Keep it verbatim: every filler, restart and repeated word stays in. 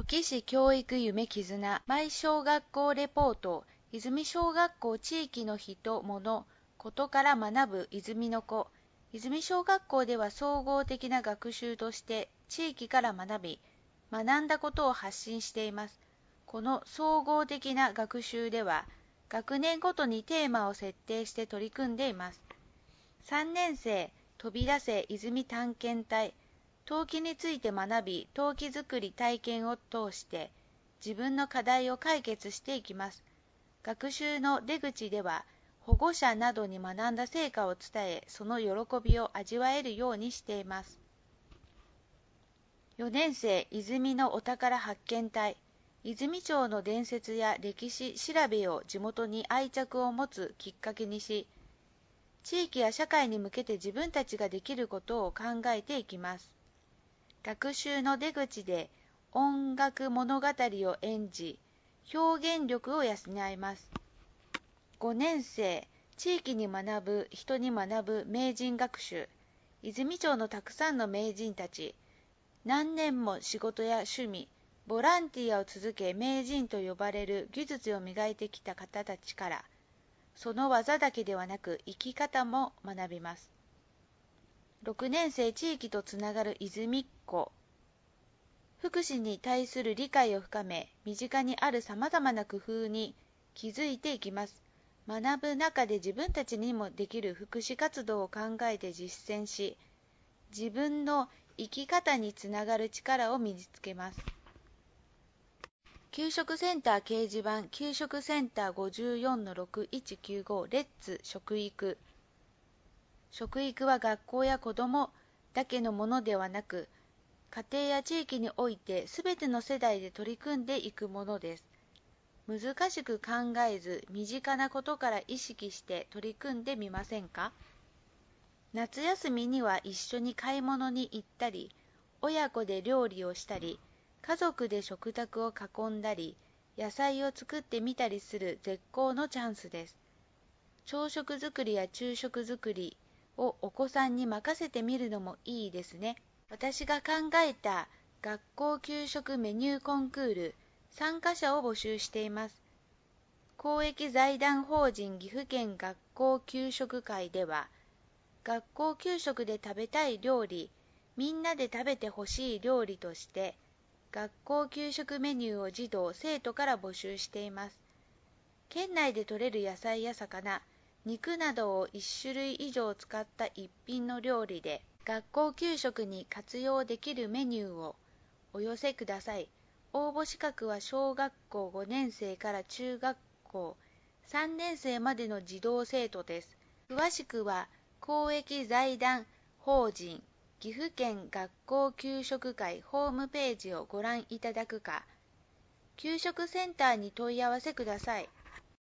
土岐市教育夢絆毎小学校レポート。泉小学校地域の人物ことから学ぶ泉の子。泉小学校では総合的な学習として地域から学び、学んだことを発信しています。この総合的な学習では学年ごとにテーマを設定して取り組んでいます。さんねん生飛び出せ泉探検隊。陶器について学び、陶器作り体験を通して自分の課題を解決していきます。学習の出口では保護者などに学んだ成果を伝え、その喜びを味わえるようにしています。よねん生泉のお宝発見隊。泉町の伝説や歴史調べを地元に愛着を持つきっかけにし、地域や社会に向けて自分たちができることを考えていきます。学習の出口で音楽物語を演じ、表現力を養います。ごねん生地域に学ぶ、人に学ぶ名人学習。泉町のたくさんの名人たち、何年も仕事や趣味、ボランティアを続け名人と呼ばれる技術を磨いてきた方たちから、その技だけではなく生き方も学びます。ろくねん生地域とつながる泉っ子。福祉に対する理解を深め、身近にあるさまざまな工夫に気づいていきます。学ぶ中で自分たちにもできる福祉活動を考えて実践し、自分の生き方につながる力を身につけます。給食センター掲示板給食センター ごじゅうよんのろくいちきゅうご レッツ食育。食育は学校や子どもだけのものではなく、家庭や地域においてすべての世代で取り組んでいくものです。難しく考えず、身近なことから意識して取り組んでみませんか？夏休みには一緒に買い物に行ったり、親子で料理をしたり、家族で食卓を囲んだり、野菜を作ってみたりする絶好のチャンスです。朝食作りや昼食作りをお子さんに任せてみるのもいいですね。私が考えた学校給食メニューコンクール、参加者を募集しています。公益財団法人岐阜県学校給食会では、学校給食で食べたい料理、みんなで食べてほしい料理として、学校給食メニューを児童・生徒から募集しています。県内で採れる野菜や魚、肉などをいち種類以上使った一品の料理で、学校給食に活用できるメニューをお寄せください。応募資格は小学校ごねん生から中学校さんねん生までの児童生徒です。詳しくは公益財団法人岐阜県学校給食会ホームページをご覧いただくか、給食センターに問い合わせください。